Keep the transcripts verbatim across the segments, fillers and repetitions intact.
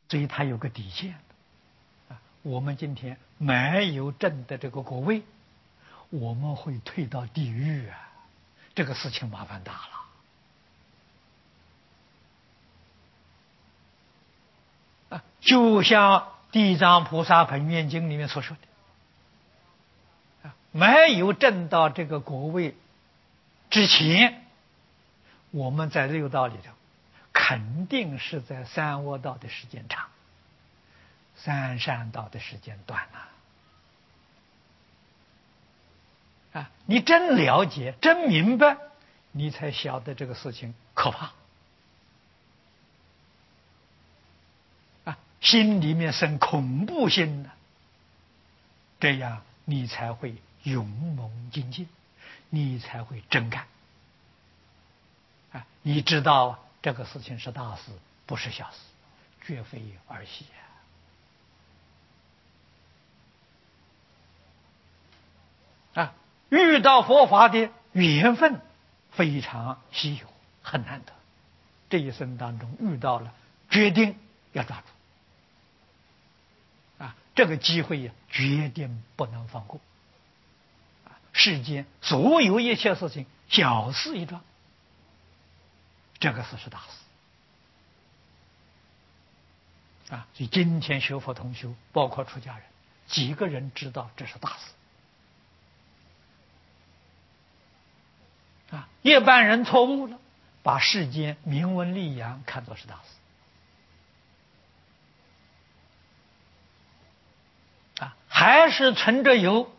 所以它有个底线啊。我们今天没有证的这个果位，我们会退到地狱啊，这个事情麻烦大了啊。就像《地藏菩萨本愿经》里面所说的啊，没有证到这个果位之前，我们在六道里头肯定是在三恶道的时间长，三善道的时间短啊！啊，你真了解、真明白，你才晓得这个事情可怕啊！心里面生恐怖心呢，这样你才会勇猛精进，你才会真干啊！你知道这个事情是大事，不是小事，绝非儿戏啊！啊，遇到佛法的缘分非常稀有，很难得。这一生当中遇到了，决定要抓住啊！这个机会呀，决定不能放过啊！世间所有一切事情，小事一桩，这个事是大事啊！所以今天学佛同修，包括出家人，几个人知道这是大事啊？一般人错误了，把世间名闻利养看作是大事啊，还是存着有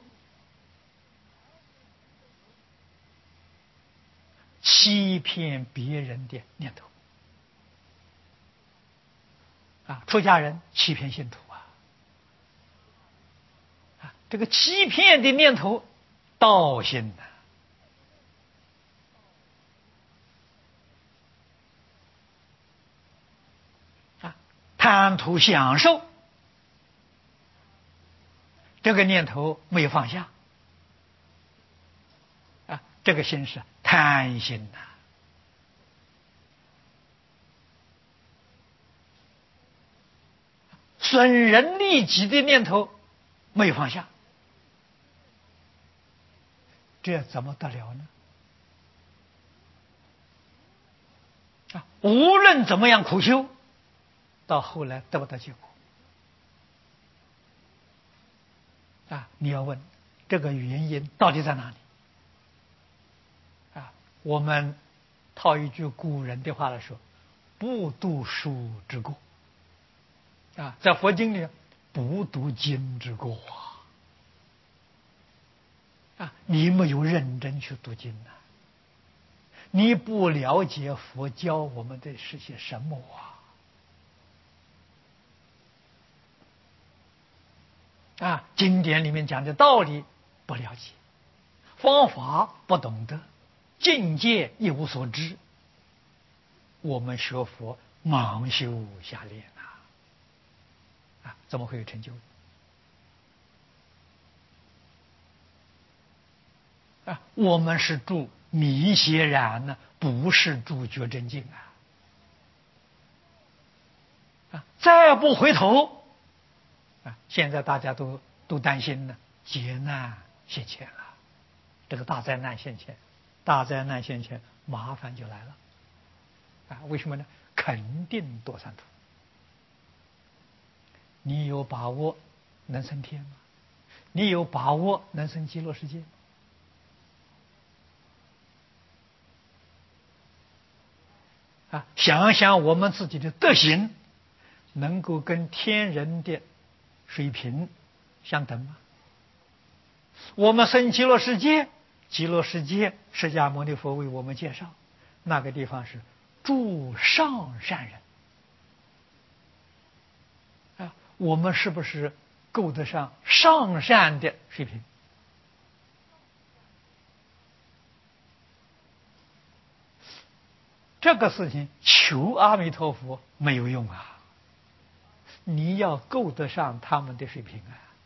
欺骗别人的念头啊！出家人欺骗信徒啊！啊，这个欺骗的念头，盗心呐！啊，贪图享受，这个念头没有放下啊，这个心是贪心呐！损人利己的念头没有放下，这怎么得了呢？啊，无论怎么样苦修，到后来得不到结果啊！你要问这个原因到底在哪里啊？我们套一句古人的话来说，不读书之过啊，在佛经里不读经之过啊！啊，你没有认真去读经啊，你不了解佛教我们的是些什么啊？啊，经典里面讲的道理不了解，方法不懂得，境界一无所知，我们学佛盲修瞎练啊！啊，怎么会有成就啊？我们是住迷邪然呢，不是住觉真境啊！啊，再不回头啊！现在大家都都担心呢，劫难现前了，这个大灾难现前，大灾难现前，麻烦就来了啊！为什么呢？肯定堕三途。你有把握能升天吗？你有把握能升极乐世界吗？啊，想想我们自己的德行，能够跟天人的水平相等吗？我们升极乐世界，极乐世界释迦牟尼佛为我们介绍，那个地方是诸上善人啊，我们是不是够得上上善的水平？这个事情求阿弥陀佛没有用啊，你要够得上他们的水平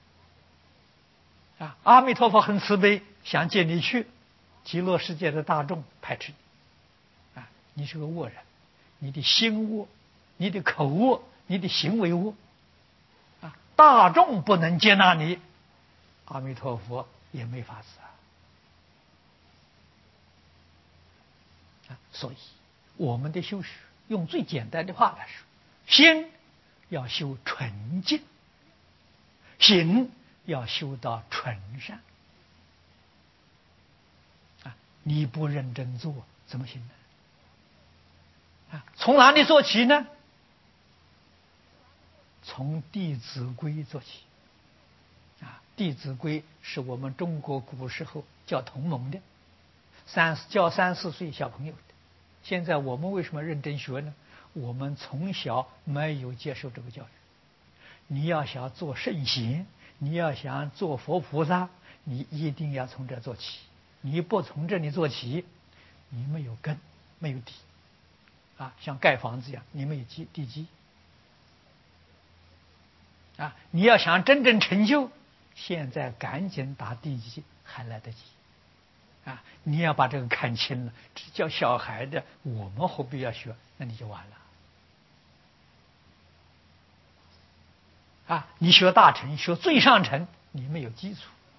啊！啊，阿弥陀佛很慈悲，想接你去，极乐世界的大众排斥你啊！你是个恶人，你的心恶，你的口恶， 你的行为恶，啊，大众不能接纳你，阿弥陀佛也没法子啊。啊，所以我们的修持，用最简单的话来说，心要修纯净，行要修到纯善。啊，你不认真做，怎么行呢？啊，从哪里做起呢？从《弟子规》做起。啊，《弟子规》是我们中国古时候教同盟的，三教三四岁小朋友的。现在我们为什么认真学呢？我们从小没有接受这个教育。你要想做圣贤，你要想做佛菩萨，你一定要从这做起。你不从这里做起，你没有根，没有底。啊，像盖房子一样，你没有基地基。啊，你要想真正成就，现在赶紧打地基还来得及。啊，你要把这个看清了，只教小孩的，我们何必要学？那你就完了。啊，你学大乘，学最上乘，你没有基础，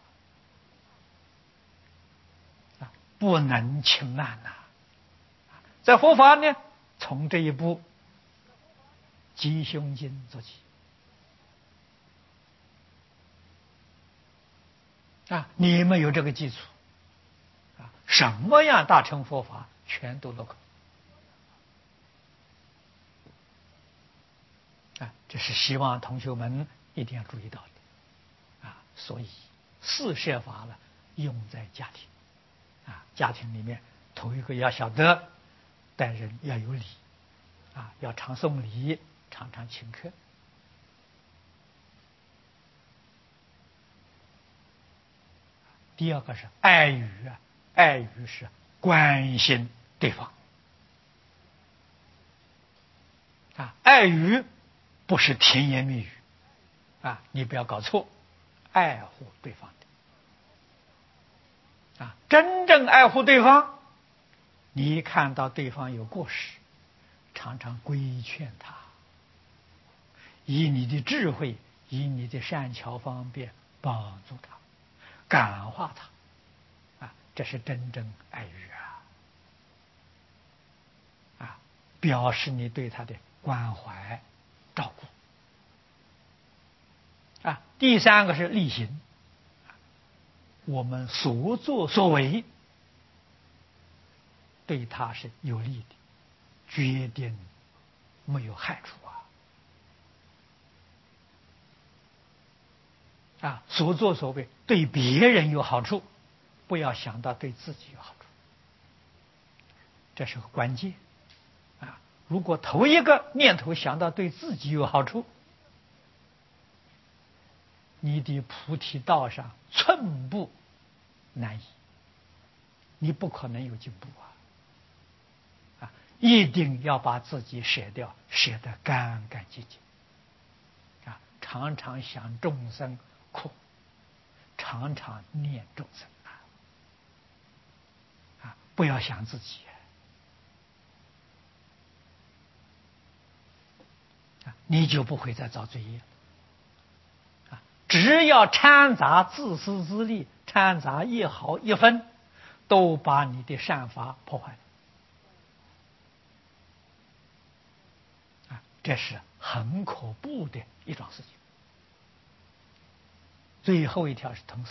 啊，不能轻慢呐。在佛法呢，从这一步吉凶经做起。啊，你没有这个基础，啊，什么样大乘佛法全都落空。啊，这是希望同学们一定要注意到的。啊，所以四摄法呢，用在家庭。啊，家庭里面头一个要晓得待人要有礼，啊，要常送礼，常常请客。第二个是爱语啊，爱语是关心对方。啊，爱语不是甜言蜜语，啊，你不要搞错，爱护对方的。啊，真正爱护对方，你看到对方有过失，常常规劝他，以你的智慧，以你的善巧方便帮助他，感化他。啊，这是真正爱语啊！啊，表示你对他的关怀照顾。啊，第三个是力行，我们所作所为对他是有利的，决定没有害处啊！啊，所作所为对别人有好处，不要想到对自己有好处，这是个关键啊！如果头一个念头想到对自己有好处，你的菩提道上寸步难移，你不可能有进步啊！啊，一定要把自己舍掉，舍得干干净净啊！常常想众生苦，常常念众生啊！啊，不要想自己啊，你就不会再造罪业了。只要掺杂自私自利，掺杂一毫一分，都把你的善法破坏了。啊，这是很可怖的一桩事情。最后一条是同事。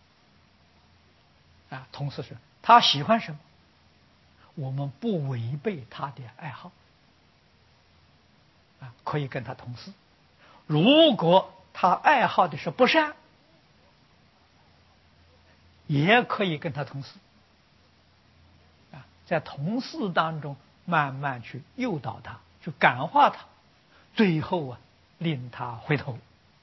啊，同事是他喜欢什么，我们不违背他的爱好。啊，可以跟他同事。如果他爱好的是不善，也可以跟他同事。啊，在同事当中慢慢去诱导他，去感化他，最后啊，令他回头。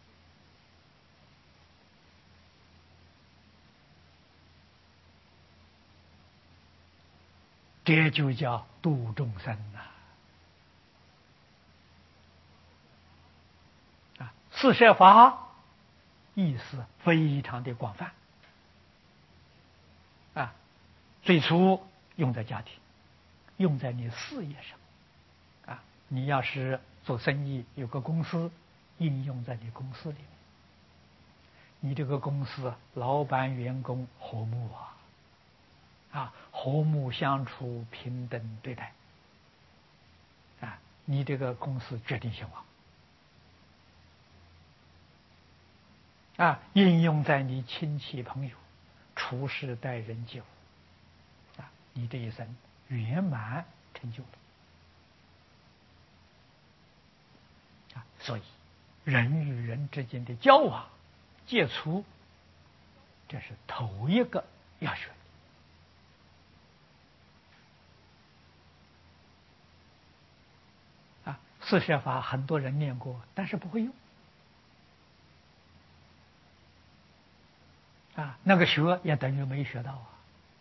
这就叫度众生呐！啊，四摄法意思非常的广泛。啊，最初用在家庭，用在你事业上，啊， 你要是做生意有个公司，应用在你公司里面，你这个公司老板员工和睦啊，啊，和睦相处，平等对待，啊，你这个公司决定兴旺。啊，应用在你亲戚朋友、处事待人接物，啊，你这一生圆满成就了。啊，所以人与人之间的交往、接触，这是头一个要学的。啊，四摄法很多人念过，但是不会用。啊，那个学也等于没学到啊。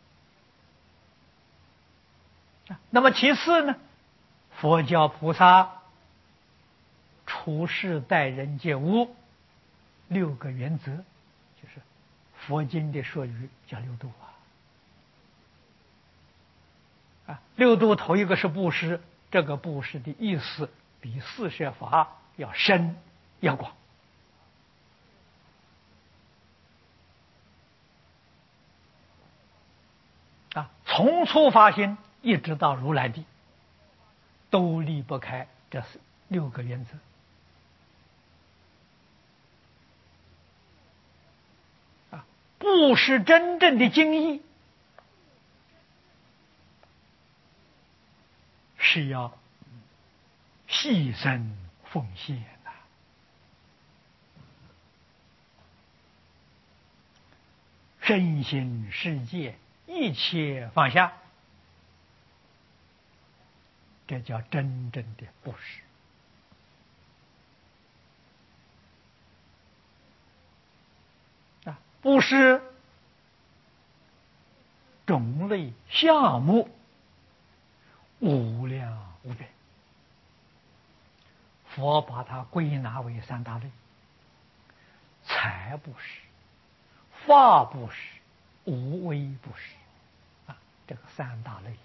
啊，那么其次呢，佛教菩萨处事待人接物六个原则，就是佛经的说语叫六度啊。啊，六度头一个是布施，这个布施的意思比四摄法要深要广。啊，从初发心一直到如来地，都离不开这是六个原则。啊，布施真正的精义，是要牺牲奉献呐、啊，身心世界一切放下，这叫真正的布施。啊，布施种类项目无量无边，佛把它归纳为三大类：财布施、法布施、无为布施。啊，这个三大类呀。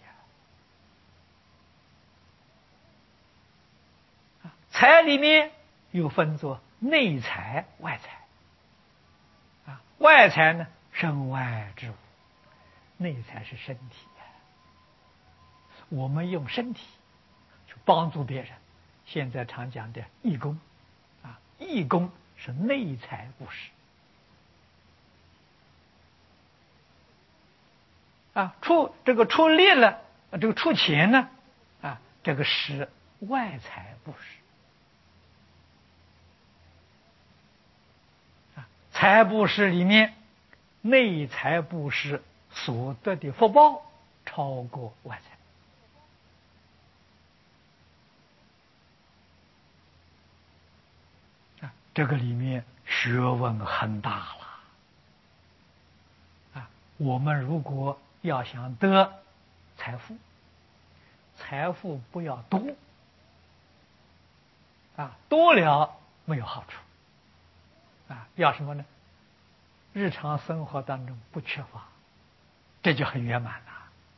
啊，财里面又分作内财、外财。啊，外财呢，身外之物；内财是身体呀。我们用身体去帮助别人，现在常讲的义工。啊，义工是内财布施。啊，出这个出力了，这个出钱呢，啊，这个是外财布施。啊，财布施里面，内财布施所得的福报超过外财。啊，这个里面学问很大了。啊，我们如果要想得财富，财富不要多，啊，多了没有好处。啊，要什么呢？日常生活当中不缺乏，这就很圆满了。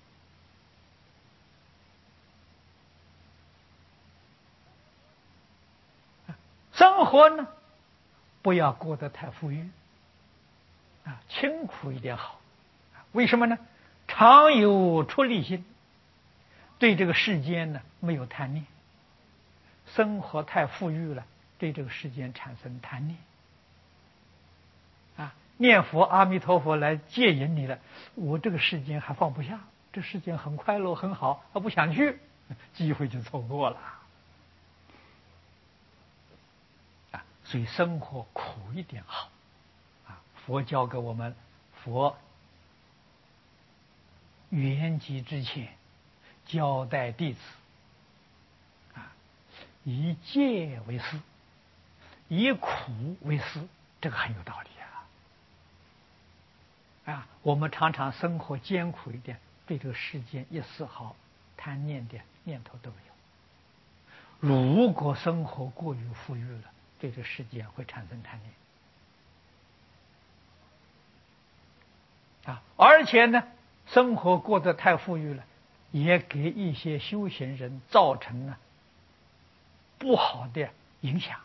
生活呢，不要过得太富裕，啊，清苦一点好。为什么呢？常有出离心，对这个世间呢没有贪念。生活太富裕了，对这个世间产生贪念。啊，念佛阿弥陀佛来接引你了，我这个世间还放不下，这世间很快乐很好，我不想去，机会就错过了。啊，所以生活苦一点好。啊，佛教给我们，佛圆寂之前交代弟子，啊，以戒为师，以苦为师，这个很有道理啊！啊，我们常常生活艰苦一点，对这个世间一丝毫贪念的念头都没有。如果生活过于富裕了，对这个世间会产生贪念。啊，而且呢，生活过得太富裕了，也给一些修行人造成了不好的影响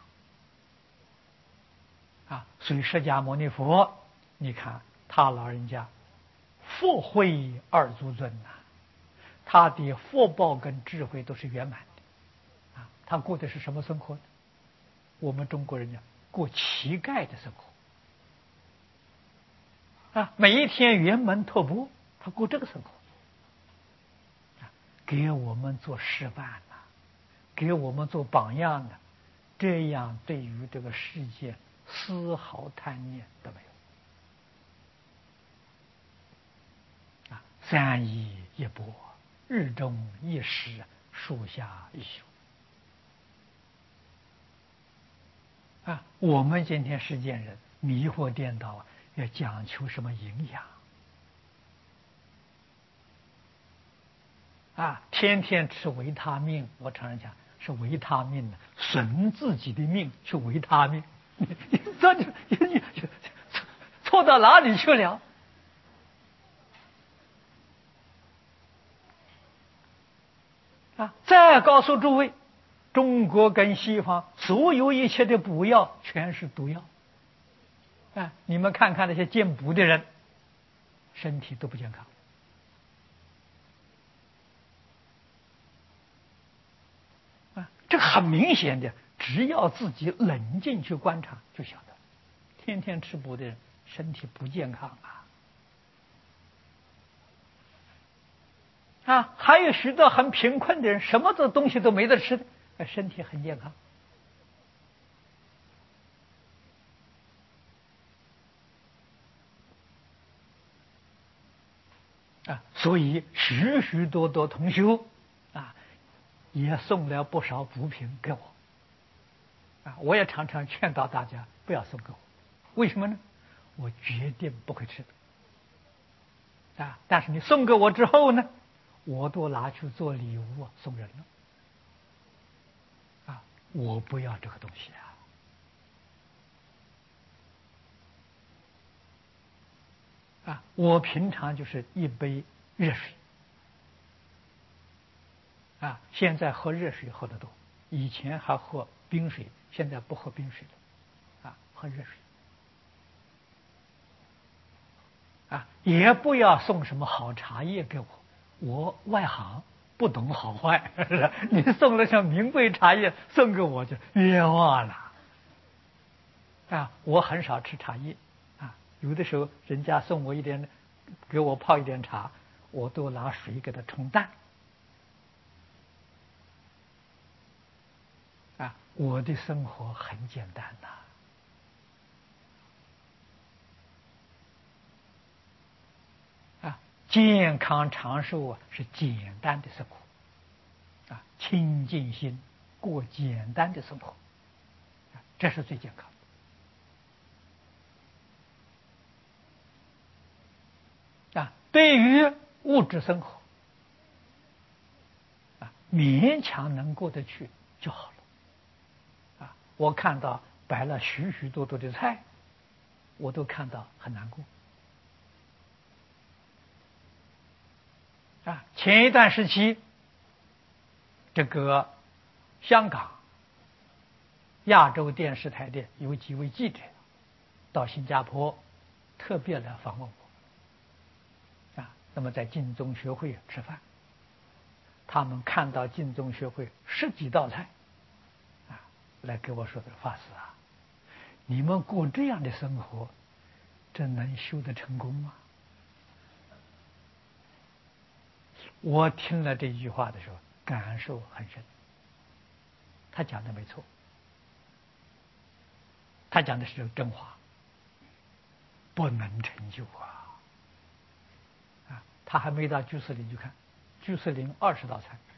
啊。所以释迦牟尼佛，你看他老人家福慧二足尊呐、啊，他的福报跟智慧都是圆满的啊。他过的是什么生活呢？我们中国人讲过乞丐的生活啊，每一天圆门托钵，他过这个生活啊，给我们做示范呐、啊，给我们做榜样的、啊，这样对于这个世界丝毫贪念都没有啊。三衣一钵，日中一食，树下一宿啊。我们今天世间人迷惑颠倒，要讲求什么营养啊？天天吃维他命，我常常讲是维他命呢，损自己的命去维他命，这就你错到哪里去了？啊！再告诉诸位，中国跟西方所有一切的补药全是毒药。啊！你们看看那些进补的人，身体都不健康。啊！这很明显的，只要自己冷静去观察就晓得，天天吃补的人身体不健康啊。啊，还有许多很贫困的人，什么的东西都没得吃的，身体很健康。啊，所以许许多多同修啊，也送了不少补品给我。啊，我也常常劝导大家不要送给我，为什么呢？我决定不会吃的。啊，但是你送给我之后呢，我都拿去做礼物送人了。啊，我不要这个东西啊！啊，我平常就是一杯热水。啊，现在喝热水喝得多，以前还喝冰水，现在不喝冰水了。啊，喝热水。啊，也不要送什么好茶叶给我，我外行不懂好坏。你送了像名贵茶叶送给我就冤枉了。啊，我很少吃茶叶。啊，有的时候人家送我一点，给我泡一点茶，我都拿水给它冲淡。啊，我的生活很简单呐。啊，健康长寿啊，是简单的生活。啊，清净心，过简单的生活，啊，这是最健康的。啊，对于物质生活，啊，勉强能过得去就好了。啊，我看到摆了许许多多的菜，我都看到很难过。啊，前一段时期，这个香港亚洲电视台的有几位记者到新加坡特别来访问我。啊，那么在净宗学会吃饭，他们看到净宗学会十几道菜，啊，来给我说的法师啊，你们过这样的生活，这能修得成功吗？我听了这句话的时候，感受很深。他讲的没错，他讲的是真话，不能成就啊！啊，他还没到居士林去看，居士林二十道菜，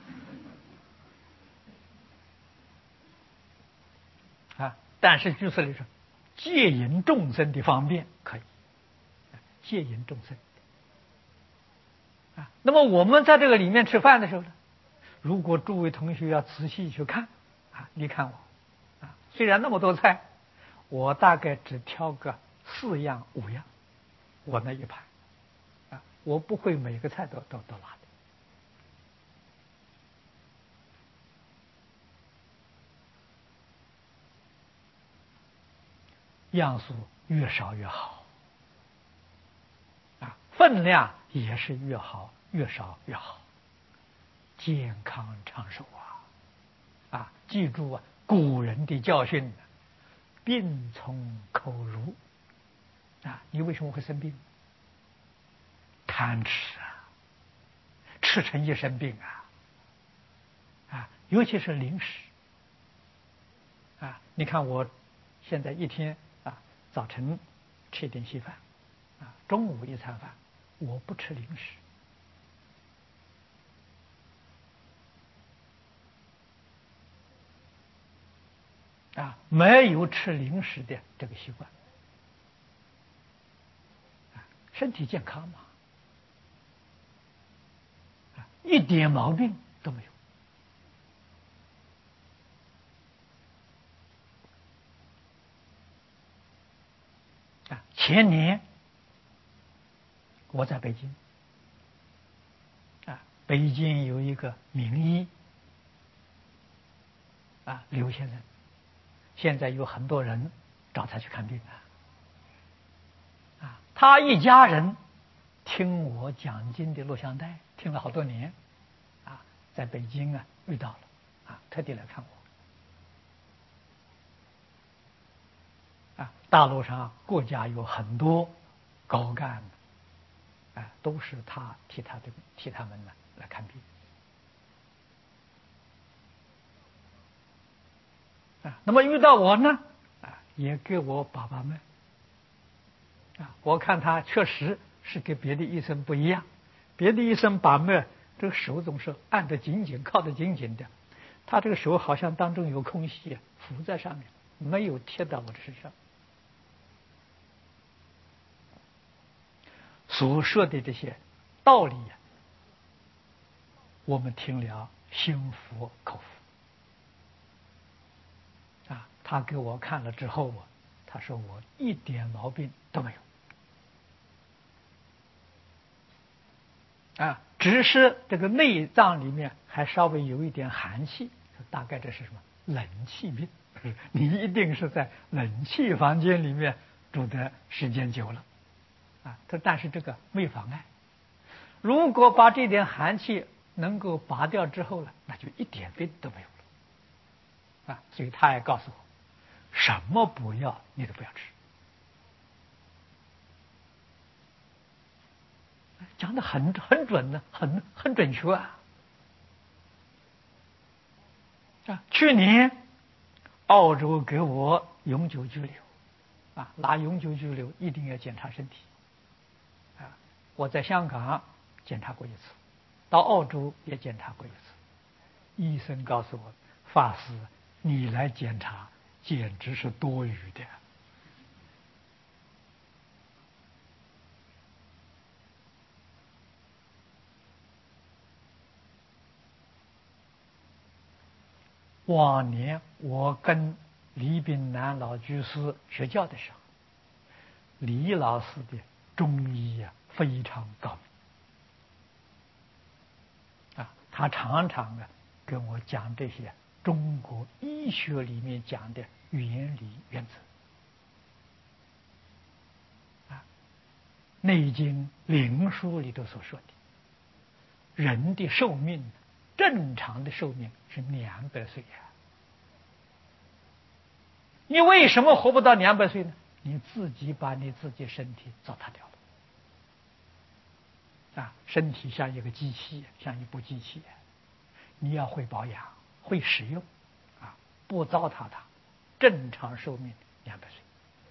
啊，但是居士林说，戒引众生的方便可以，戒引众生。啊，那么我们在这个里面吃饭的时候呢，如果诸位同学要仔细去看，啊，你看我，啊，虽然那么多菜，我大概只挑个四样五样，我那一盘，啊，我不会每个菜都都都拿的。 样素越少越好，啊，分量也是越好越少越好，健康长寿啊！啊，记住啊，古人的教训，病从口入啊！你为什么会生病？贪吃啊，吃成一身病啊！啊，尤其是零食啊！你看我现在一天啊，早晨吃一点稀饭，啊，中午一餐饭，我不吃零食。啊，没有吃零食的这个习惯，啊，身体健康嘛，啊，一点毛病都没有。啊，前年我在北京，啊，北京有一个名医，啊，刘先生，现在有很多人找他去看病啊。啊，他一家人听我讲经的录像带，听了好多年，啊，在北京啊遇到了，啊，特地来看我。啊，大陆上国家有很多高干的，啊，都是他替他的替他们呢来看病。啊，那么遇到我呢，啊，也给我把把脉。啊，我看他确实是跟别的医生不一样，别的医生把脉，这个手总是按得紧紧，靠得紧紧的，他这个手好像当中有空隙浮在上面，没有贴到我的身上。所说的这些道理呀，我们听了心服口服。啊，他给我看了之后啊，他说我一点毛病都没有。啊，只是这个内脏里面还稍微有一点寒气，大概这是什么冷气病？你一定是在冷气房间里面住的时间久了，啊，这但是这个没妨碍。如果把这点寒气能够拔掉之后呢，那就一点病都没有了，啊，所以他也告诉我，什么补药你都不要吃。讲的很很准呢，很很准确啊！啊，去年澳洲给我永久居留，啊，拿永久居留一定要检查身体，啊，我在香港检查过一次，到澳洲也检查过一次，医生告诉我，法师，你来检查简直是多余的。往年我跟李炳南老居士学教的时候，李老师的中医啊非常高明啊，他常常啊跟我讲这些中国医学里面讲的原理原则啊，《内经》灵书里头所说的，人的寿命正常的寿命是两百岁呀。你为什么活不到两百岁呢？你自己把你自己身体糟蹋掉了啊！身体像一个机器，像一部机器，你要会保养，会使用啊，不糟蹋它，正常寿命两百岁。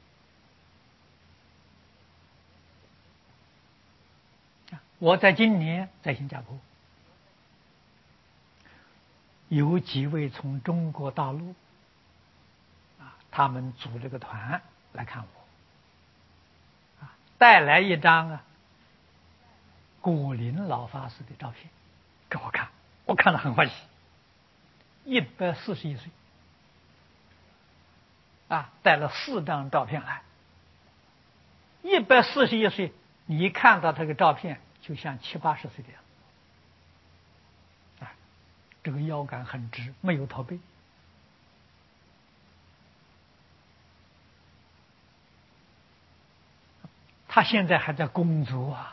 我在今年在新加坡，有几位从中国大陆啊，他们组了个团来看我，啊，带来一张啊古林老法师的照片给我看，我看了很欢喜。一百四十一岁，啊，带了四张照片来。一百四十一岁，你一看到这个照片，就像七八十岁的样子，啊，这个腰杆很直，没有驼背。 他现在还在工作啊。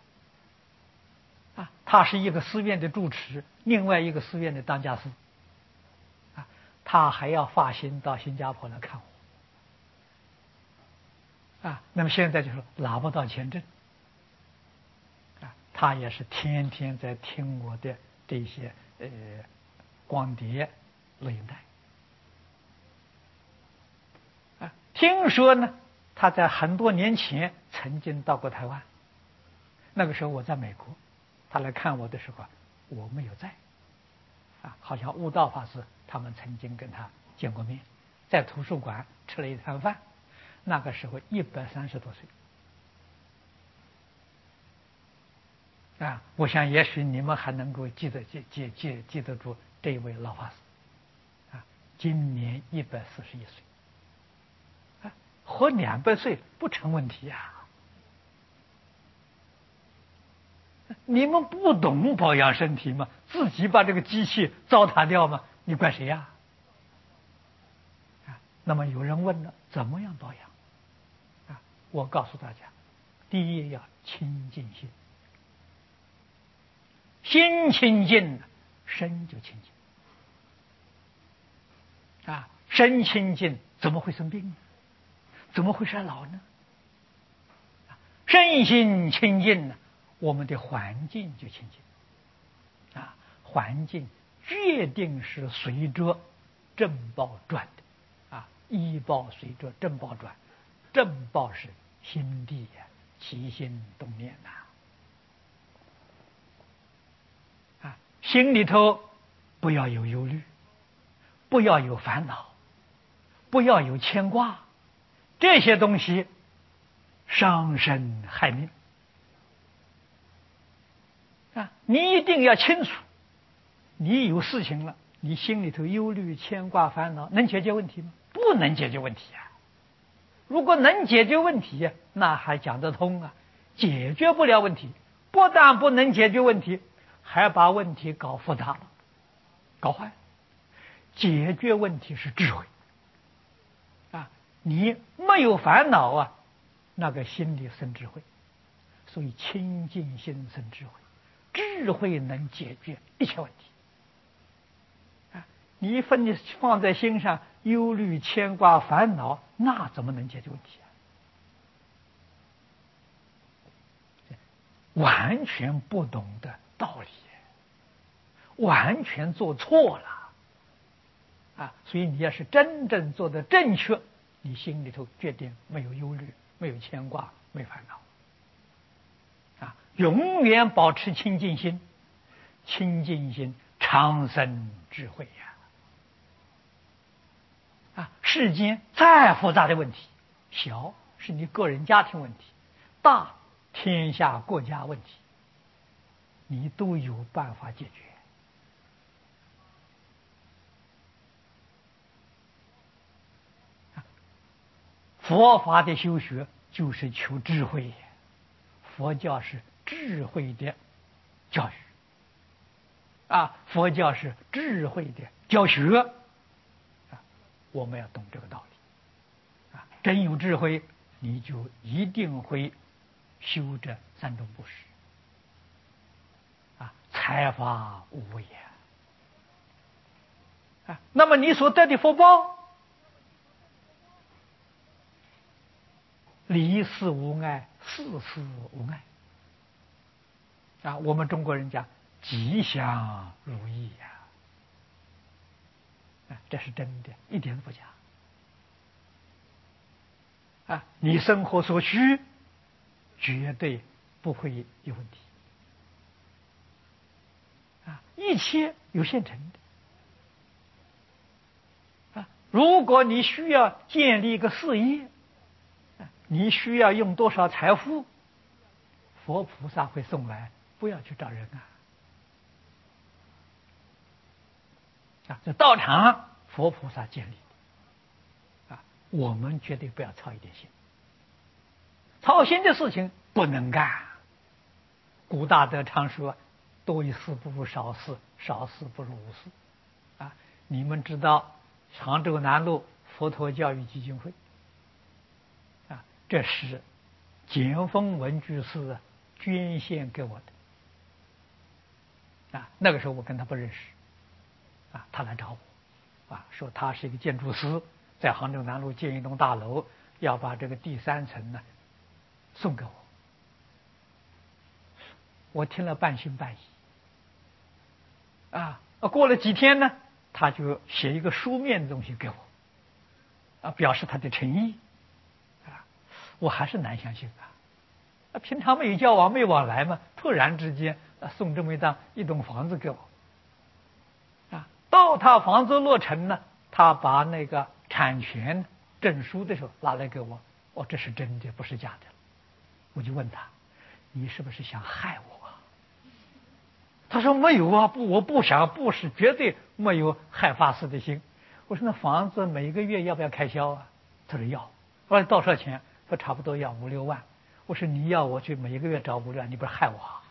啊，他是一个寺院的住持，另外一个寺院的当家师。啊，他还要发心到新加坡来看我。啊，那么现在就是拿不到签证。啊，他也是天天在听我的这些呃光碟录音带。啊，听说呢，他在很多年前曾经到过台湾，那个时候我在美国。他来看我的时候，我没有在，啊，好像悟道法师他们曾经跟他见过面，在图书馆吃了一餐饭，那个时候一百三十多岁，啊，我想也许你们还能够记得记记记记得住这一位老法师，啊，今年一百四十一岁，啊，活两百岁不成问题呀。你们不懂保养身体吗？自己把这个机器糟蹋掉吗？你怪谁呀？啊，那么有人问了，怎么样保养？啊，我告诉大家，第一要清净心，心清净，身就清净。啊，身清净怎么会生病呢？怎么会衰老呢？身心清净呢？我们的环境就清净。啊，环境决定是随着正报转的。啊，依报随着正报转，正报是心地呀，起心动念呐。啊，心里头不要有忧虑，不要有烦恼，不要有牵挂，这些东西伤身害命。啊，你一定要清楚，你有事情了，你心里头忧虑、牵挂、烦恼，能解决问题吗？不能解决问题啊！如果能解决问题，那还讲得通啊。解决不了问题，不但不能解决问题，还把问题搞复杂了，搞坏了。解决问题是智慧啊！你没有烦恼啊，那个心里生智慧，所以清净心生智慧。智慧能解决一切问题啊！你分放在心上，忧虑、牵挂、烦恼，那怎么能解决问题啊？完全不懂的道理，完全做错了啊！所以你要是真正做的正确，你心里头决定没有忧虑，没有牵挂，没烦恼啊！永远保持清净心。清净心长生智慧呀！啊，世间再复杂的问题，小是你个人家庭问题，大天下国家问题，你都有办法解决。佛法的修学就是求智慧，佛教是智慧的教育。啊，佛教是智慧的教学，啊，我们要懂这个道理，啊，真有智慧，你就一定会修这三种布施，啊，财法无畏啊，那么你所得的福报，离世无碍，事事无碍，啊，我们中国人讲吉祥如意呀。啊，这是真的，一点都不假。啊，你生活所需，绝对不会有问题。啊，一切有现成的。啊，如果你需要建立一个事业，啊，你需要用多少财富，佛菩萨会送来，不要去找人啊。啊，这道场佛菩萨建立的，啊，我们绝对不要操一点心，操心的事情不能干。古大德常说，多一事不如少事，少事不如无事。啊，你们知道常州南路佛陀教育基金会，啊，这是简凤文居士捐献给我的。啊，那个时候我跟他不认识，啊，他来找我，啊，说他是一个建筑师，在杭州南路建一栋大楼，要把这个第三层呢送给我。我听了半信半疑。啊，过了几天呢，他就写一个书面的东西给我，啊，表示他的诚意。啊，我还是难相信啊。啊，平常没有交往，没有往来嘛，突然之间啊送这么一档一栋房子给我。啊，到他房子落成呢，他把那个产权证书的时候拿来给我，哦，这是真的，不是假的。我就问他，你是不是想害我啊？他说没有啊，不，我不想，不是，绝对没有害法师的心。我说那房子每个月要不要开销啊？他说要。我说多少钱？说差不多要五六万。我说你要我去每个月找五六万，你不是害我啊？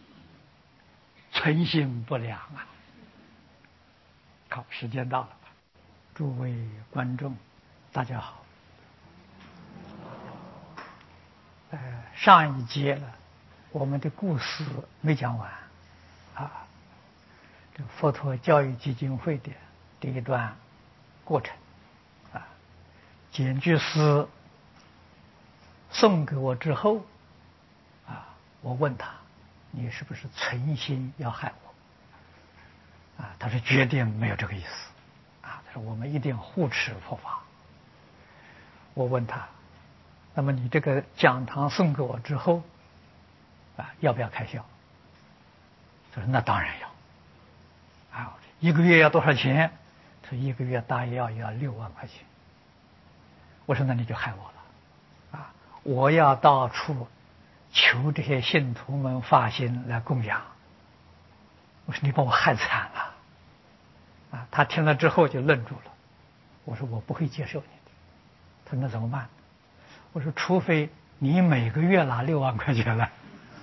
存心不良啊！好，时间到了，诸位观众，大家好。呃，上一节了，我们的故事没讲完啊。这佛陀教育基金会的这一段过程啊，简居士送给我之后啊，我问他，你是不是存心要害我？啊，他说绝对没有这个意思啊，他说我们一定护持佛法。我问他，那么你这个讲堂送给我之后啊，要不要开销？他说那当然要。啊，一个月要多少钱？他说一个月大约要要六万块钱。我说那你就害我了啊！我要到处求这些信徒们发心来供养。我说你把我害惨了啊！他听了之后就愣住了。我说我不会接受你的。他说那怎么办？我说除非你每个月拿六万块钱来，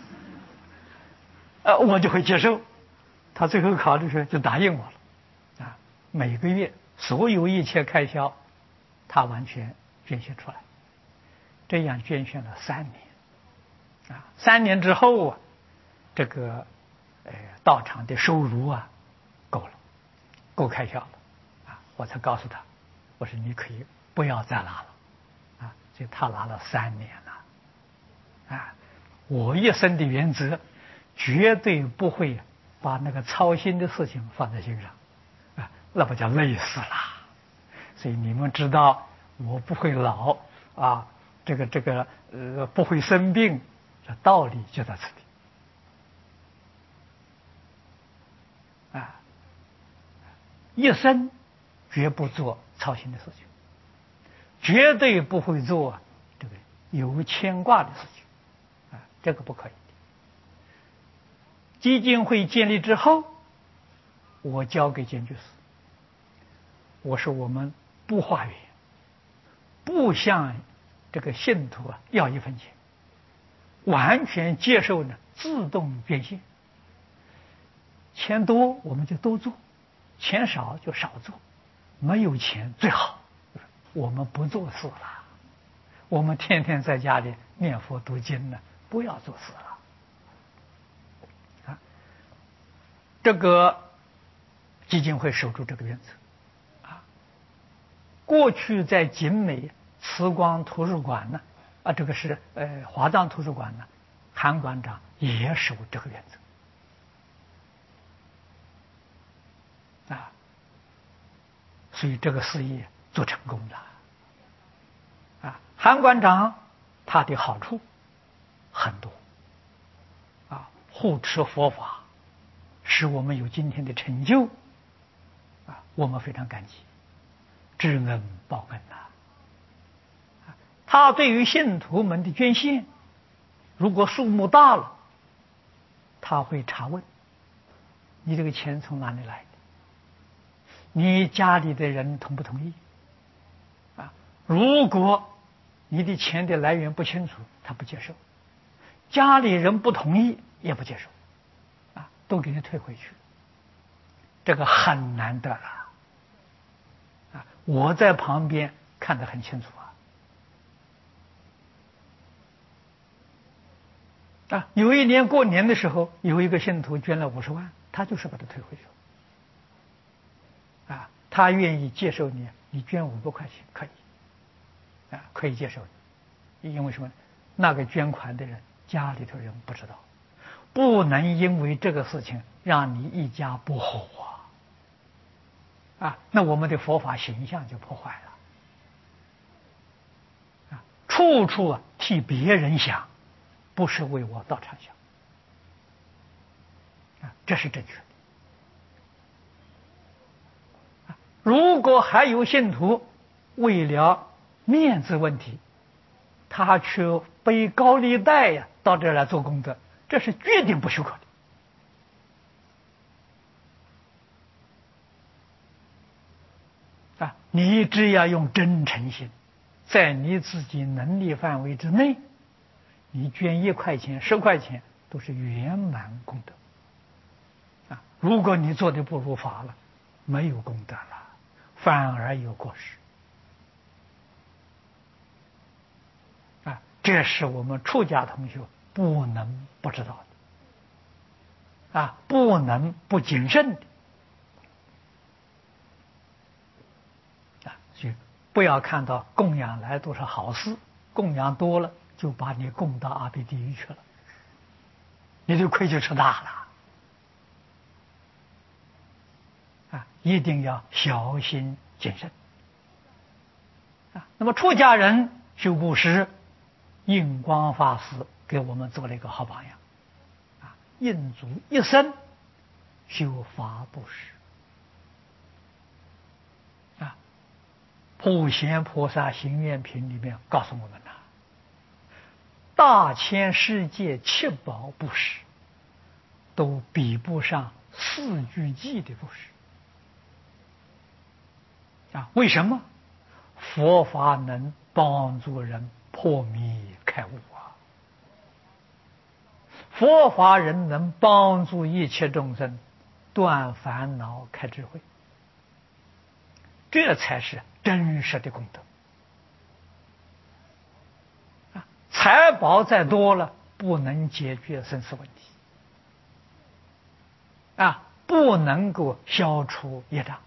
呃，我就会接受。他最后考虑说就答应我了，啊，每个月所有一切开销，他完全捐献出来，这样捐献了三年，啊，三年之后啊，这个呃道场的收入啊够了，够开销了，啊，我才告诉他，我说你可以不要再拿了，啊，所以他拿了三年了，啊，我一生的原则绝对不会把那个操心的事情放在心上，啊，那不叫累死了。所以你们知道，我不会老啊，这个这个呃不会生病，这道理就在这里啊。一生绝不做操心的事情，绝对不会做这个有牵挂的事情，啊，这个不可以。基金会建立之后，我交给简居士，我说我们不化缘，不向这个信徒啊要一分钱，完全接受呢自动变现，钱多我们就多做，钱少就少做，没有钱最好，我们不做事了，我们天天在家里念佛读经呢，不要做事了。这个基金会守住这个原则啊。过去在景美慈光图书馆呢，啊，这个是呃华藏图书馆呢，韩馆长也守这个原则啊，所以这个事业做成功了啊。韩馆长他的好处很多啊，护持佛法，使我们有今天的成就啊，我们非常感激，知恩报恩呐。他对于信徒们的捐献，如果数目大了，他会查问你这个钱从哪里来的，你家里的人同不同意啊？如果你的钱的来源不清楚，他不接受，家里人不同意也不接受啊，都给你退回去，这个很难得了啊！我在旁边看得很清楚啊。 啊，有一年过年的时候，有一个信徒捐了五十万，他就是把它退回去了。啊，他愿意接受你，你捐五百块钱可以，啊，可以接受你，因为什么？那个捐款的人家里头人不知道，不能因为这个事情让你一家不和啊，啊，那我们的佛法形象就破坏了，啊，处处啊替别人想。不是为我道场想，啊，这是正确的。如果还有信徒为了面子问题，他去背高利贷呀，到这儿来做功德，这是绝对不许可的。啊，你只要用真诚心，在你自己能力范围之内。你捐一块钱、十块钱都是圆满功德啊！如果你做的不如法了，没有功德了，反而有过失啊！这是我们出家同学不能不知道的啊，不能不谨慎的啊！所以不要看到供养来都是好事，供养多了。就把你供到阿鼻地狱去了，你的亏就吃大了啊！一定要小心谨慎啊！那么出家人修布施，印光法师给我们做了一个好榜样啊！印足一生修法布施啊！普贤菩萨行愿品里面告诉我们了。大千世界七宝布施，都比不上四句偈的布施啊！为什么？佛法能帮助人破迷开悟啊！佛法人能帮助一切众生断烦恼、开智慧，这才是真实的功德。财宝再多了，不能解决生死问题啊，不能够消除业障，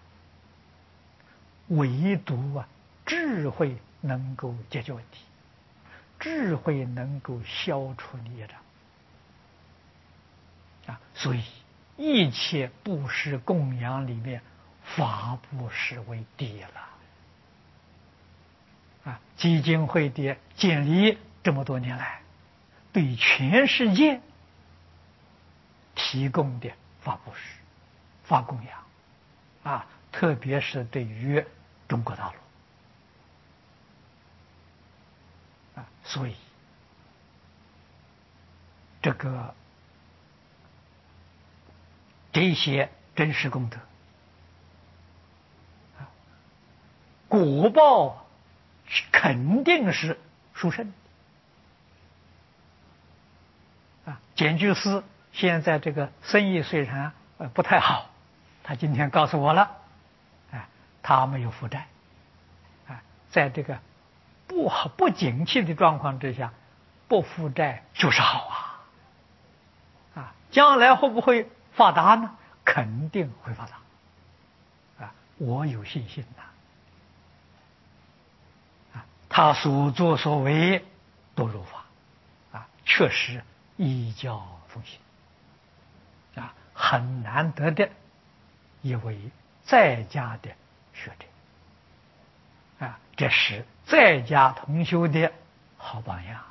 唯独啊智慧能够解决问题，智慧能够消除你业障啊，所以一切布施供养里面，法布施为第一了啊！基金会的建立这么多年来，对全世界提供的法布施、法供养啊，特别是对于中国大陆啊，所以这个这些真实功德啊，果报肯定是殊胜啊。简居士现在这个生意虽然呃不太好，他今天告诉我了，哎，他没有负债，啊，在这个不好不景气的状况之下，不负债就是好啊，啊，将来会不会发达呢？肯定会发达，啊，我有信心呐，啊，他所作所为都如法，啊，确实依教奉行。啊，很难得的一位在家的学者啊，这是在家同修的好榜样。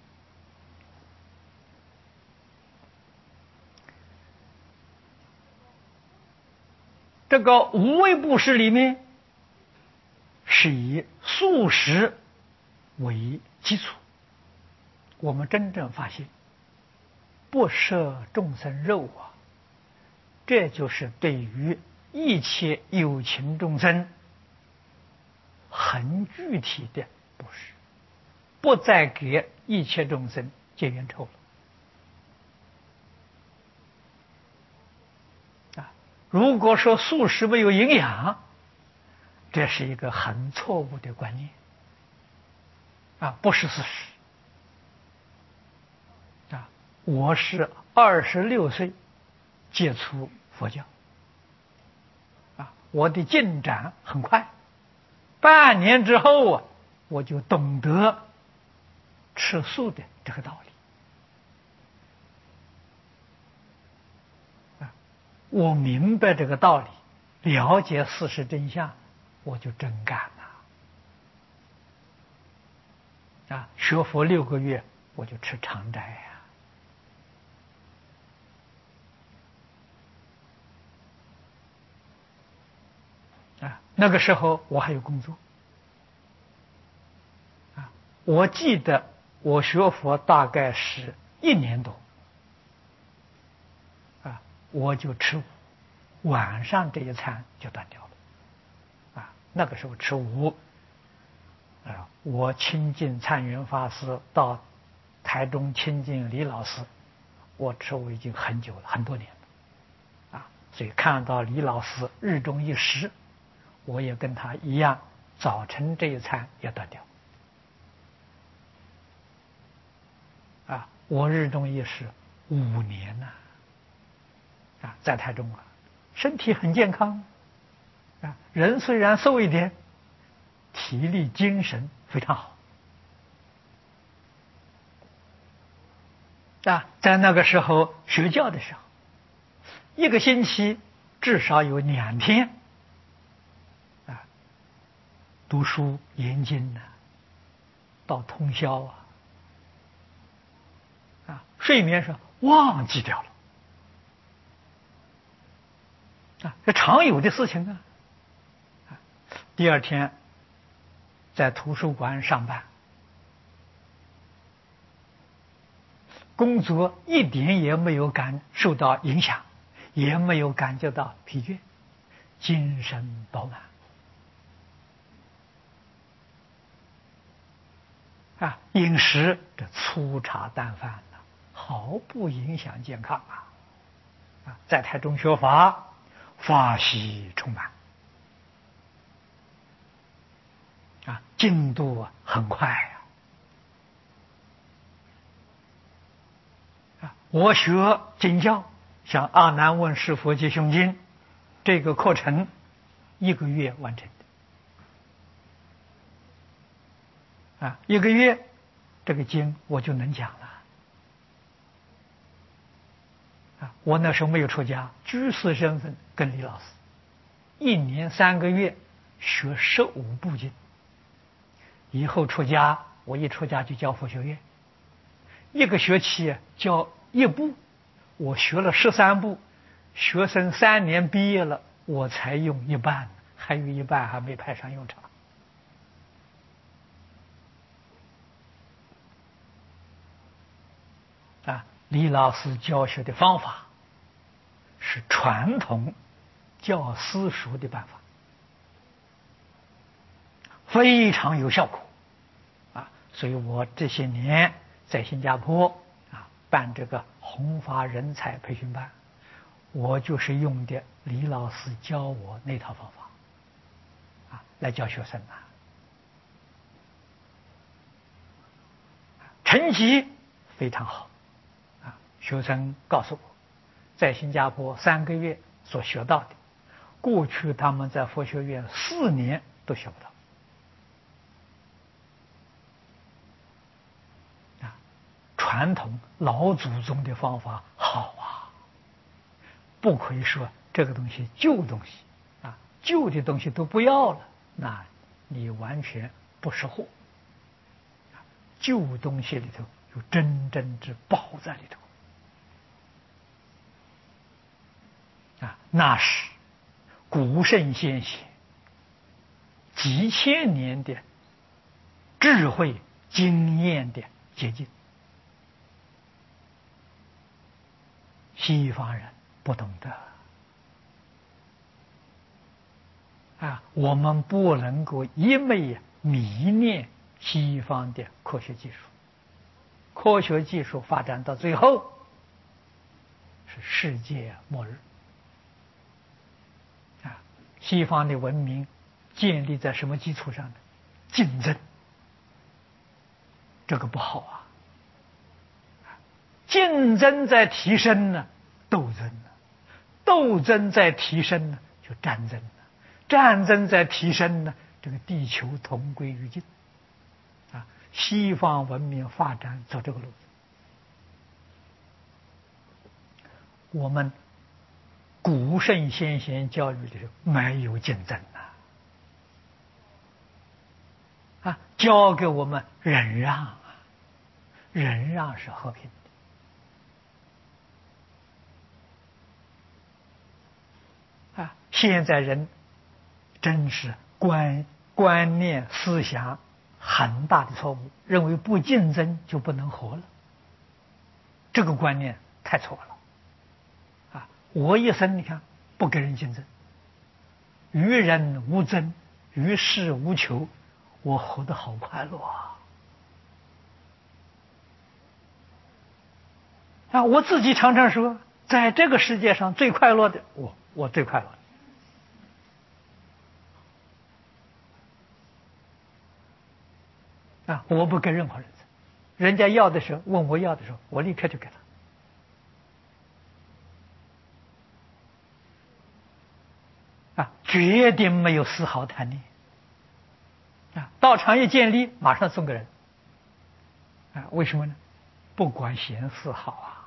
这个无为布施里面是以素食为基础，我们真正发现不摄众生肉啊，这就是对于一切有情众生很具体的布施，不再给一切众生结冤仇了。啊，如果说素食没有营养，这是一个很错误的观念，啊，不是事实。啊， 我是二十六岁接触佛教，啊，我的进展很快，半年之后啊，我就懂得吃素的这个道理，啊，我明白这个道理，了解事实真相，我就真干了，啊，学佛六个月，我就吃长斋呀。啊，那个时候我还有工作，啊，我记得我学佛大概是一年多，啊，我就吃午，晚上这一餐就断掉了，啊，那个时候吃午，啊，我亲近参云法师到台中亲近李老师，我吃午已经很久了，很多年了，啊，所以看到李老师日中一食。我也跟他一样，早晨这一餐也断掉。啊，我日中一食五年呐，啊，啊，在台中啊，身体很健康，啊，人虽然瘦一点，体力精神非常好。啊，在那个时候学教的时候，一个星期至少有两天。读书研经呢、啊，到通宵啊，啊，睡眠上忘记掉了，啊，这常有的事情啊。啊，第二天在图书馆上班，工作一点也没有感受到影响，也没有感觉到疲倦，精神饱满。啊，饮食这粗茶淡饭呢，毫不影响健康啊！啊，在台中学法，法喜充满，啊，进度很快呀！啊，我学经教，像《阿难问事佛及胸经》这个课程，一个月完成的，啊，一个月这个经我就能讲了。我那时候没有出家，居士身份跟李老师，一年三个月学十五部经。以后出家，我一出家就教佛学院，一个学期教一部，我学了十三部，学生三年毕业了，我才用一半，还有一半还没派上用场。啊，李老师教学的方法是传统教私塾的办法，非常有效果啊！所以我这些年在新加坡啊办这个弘法人才培训班，我就是用的李老师教我那套方法啊来教学生啊，成绩非常好啊！学生告诉我，在新加坡三个月所学到的，过去他们在佛学院四年都学不到。啊，传统老祖宗的方法好啊，不可以说这个东西旧东西啊，旧的东西都不要了，那你完全不识货。旧东西里头有真正之宝在里头啊，那是古圣先贤几千年的智慧经验的结晶，西方人不懂得啊，我们不能够一昧迷恋西方的科学技术，科学技术发展到最后是世界末日啊！西方的文明建立在什么基础上呢？竞争，这个不好啊！ 竞争在提升呢，斗争呢；斗争在提升呢，就战争了；战争在提升呢，这个地球同归于尽。啊，西方文明发展走这个路子，我们古圣先贤教育的时候没有竞争啊，啊，教给我们忍让啊，忍让是和平的啊。现在人真是观观念思想很大的错误，认为不竞争就不能活了，这个观念太错了啊！我一生你看不跟人竞争，与人无争，与世无求，我活得好快乐啊！啊，我自己常常说，在这个世界上最快乐的我，我最快乐。啊，我不跟任何人争，人家要的时候问我要的时候，我立刻就给他。啊，决定没有丝毫贪念。啊，道场一建立，马上送给人。啊，为什么呢？不管闲事好啊。